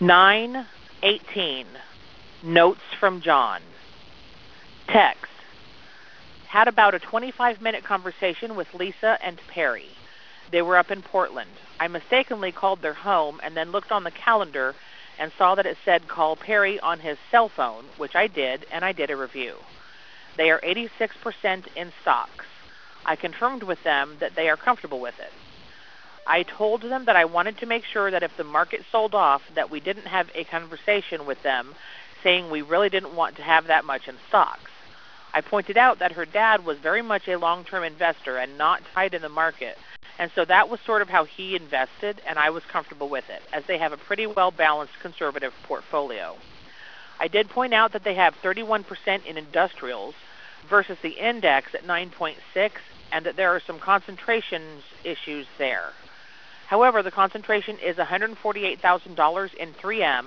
9:18. Notes from John. Text. Had about a 25-minute conversation with Lisa and Perry. They were up in Portland. I mistakenly called their home and then looked on the calendar and saw that it said call Perry on his cell phone, which I did, and I did a review. They are 86% in stocks. I confirmed with them that they are comfortable with it. I told them that I wanted to make sure that if the market sold off, that we didn't have a conversation with them saying we really didn't want to have that much in stocks. I pointed out that her dad was very much a long-term investor and not tied in the market, and so that was sort of how he invested, and I was comfortable with it, as they have a pretty well-balanced conservative portfolio. I did point out that they have 31% in industrials versus the index at 9.6, and that there are some concentration issues there. However, the concentration is $148,000 in 3M,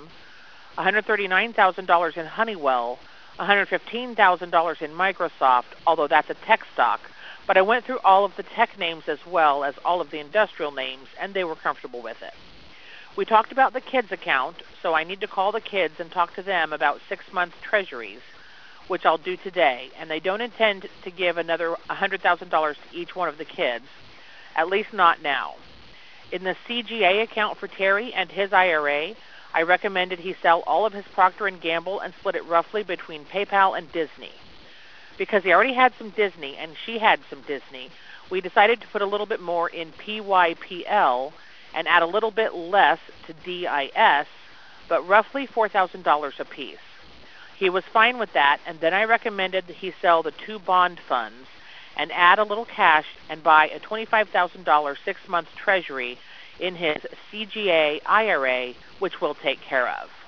$139,000 in Honeywell, $115,000 in Microsoft, although that's a tech stock. But I went through all of the tech names as well as all of the industrial names, and they were comfortable with it. We talked about the kids' account, so I need to call the kids and talk to them about 6-month treasuries, which I'll do today. And they don't intend to give another $100,000 to each one of the kids, at least not now. In the CGA account for Terry and his IRA, I recommended he sell all of his Procter & Gamble and split it roughly between PayPal and Disney. Because he already had some Disney and she had some Disney, we decided to put a little bit more in PYPL and add a little bit less to DIS, but roughly $4,000 apiece. He was fine with that, and then I recommended he sell the 2 bond funds and add a little cash and buy a $25,000 6-month treasury in his CGA IRA, which we'll take care of.